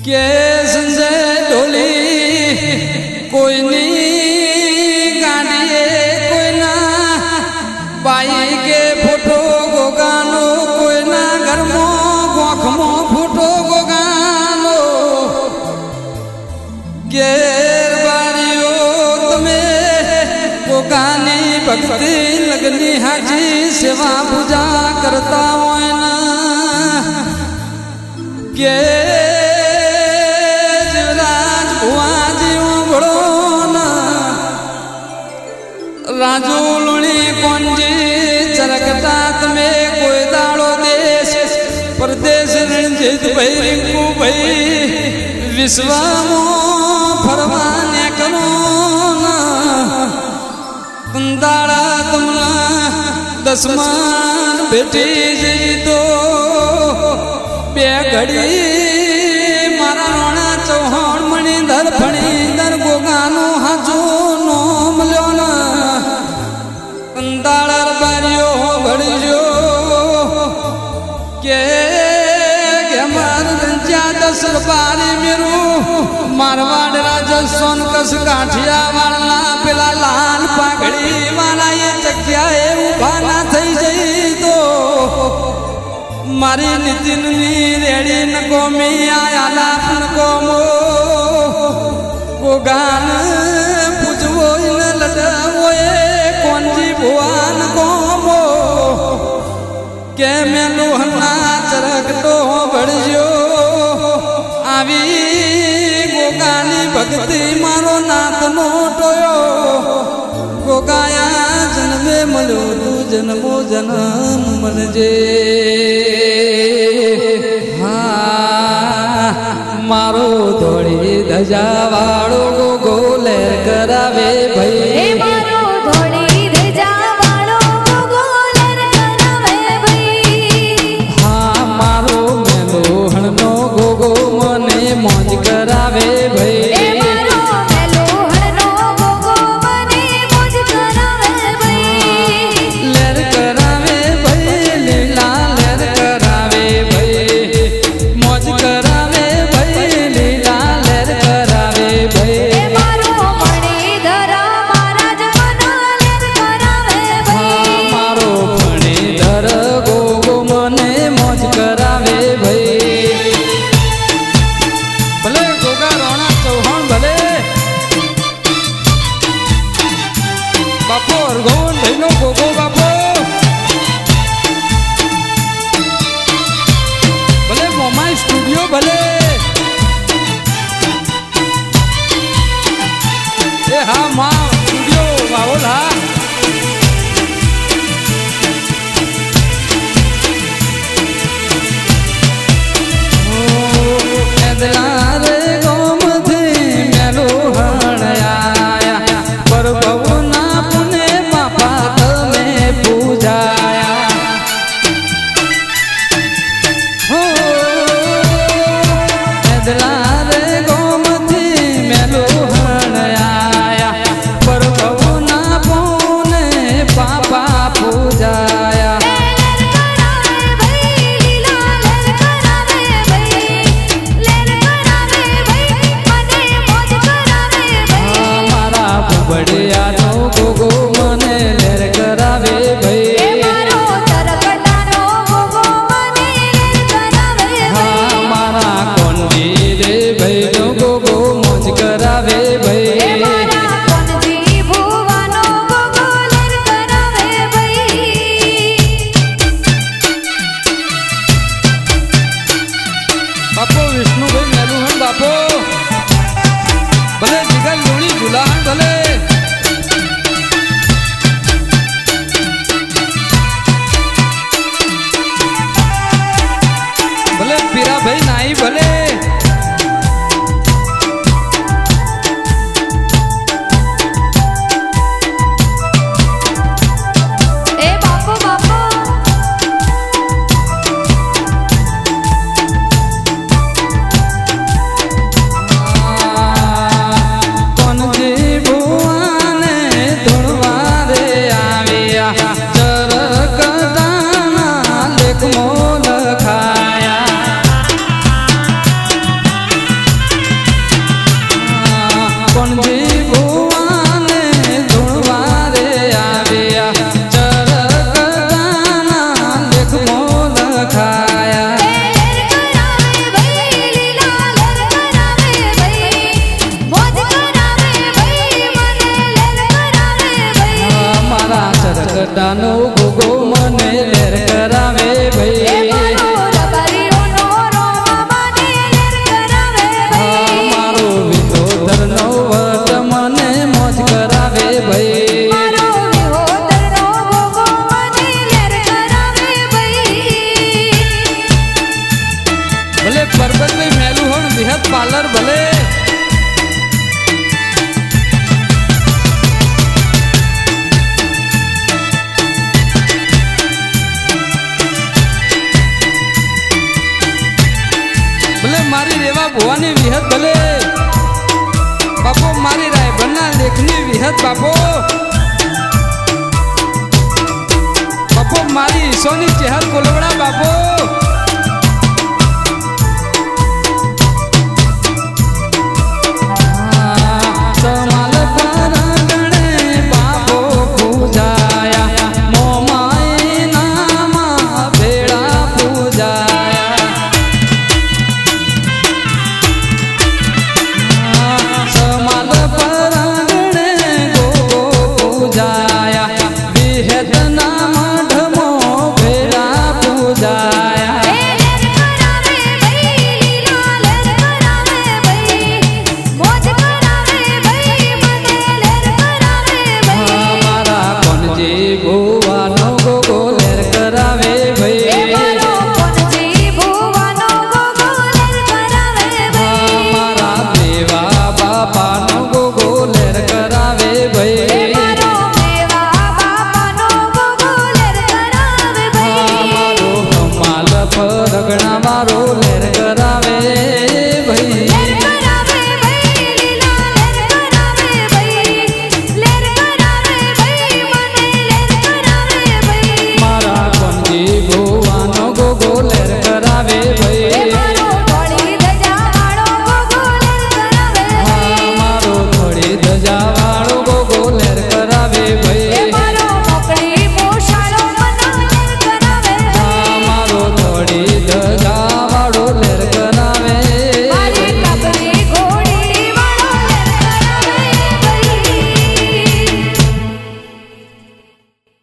के संजय ढोली कोई नहीं गाड़िए कोई ना बाई के फोटो गो गानो कोई ना घर मो गोख मो फोटो गो गानो गेर बारियो तुम्हें गो गानी भक्ति लगनी हाजी सेवा पूजा करता हो ना के राजू लुणी कोंजी चरकता में कोई दाड़ो देश परदेश रणजीत भाई रिंकू भाई विश्वामो फरमाने करो दाड़ा तुमला दसमान बेटी जी तो बेघड़ी मारा रोना चौहान मणिधर फणीधर गोगानो हाजो नोम लो ना दाड़र बारियो भड़ियो के मार गंजा दसर बारी मेरू मारवाड़ राजस्थान कस काठिया वाला पेला लाल पागड़ी वाला ये चक्या उभा ना थई जई तो मारी नितिन नी रेड़ी न को मी आया लापन को मो को गान पूजवो इन लड़वो कौन जी भुआन को मो के मेलू हन्ना चरक तो बढ़ियो आवी गोगानी भक्ति मारो नाथ नो टोयो गोगाया जन्मे मलो तू जन्मो जन्म मन जे मारो धोड़ी धजा वाड़ो गो गोले करावे भई मारो धोड़ी धजा वाड़ो गो गोले करावे भई हाँ मारो मेलो हणनो गो गो मने मौज करावे भई मारो मेलो हणनो गो गो मने मौज करावे भई लेर करावे भई लीला लेर करावे भई मौज करावे રટાનો ગોગો મને લેર કરાવે એ ભાઈ મારો રબારીઓનો રોમા મને લેર કરાવે ભાઈ મારો વિતોદરનો વટ મને મોજ કરાવે ભાઈ મારો વિહોદરનો ગોગો મને લેર કરાવે ભાઈ ભલે પરબતભાઈ મેલું હોણ વિહત પાર્લર ભલે મારી રેવા ભુવાની વિહત ભલે બાપો મારી રાયભરના લેખની વિહત બાપો બાપો મારી ઈસોની ચહેર કોલવડા બાપો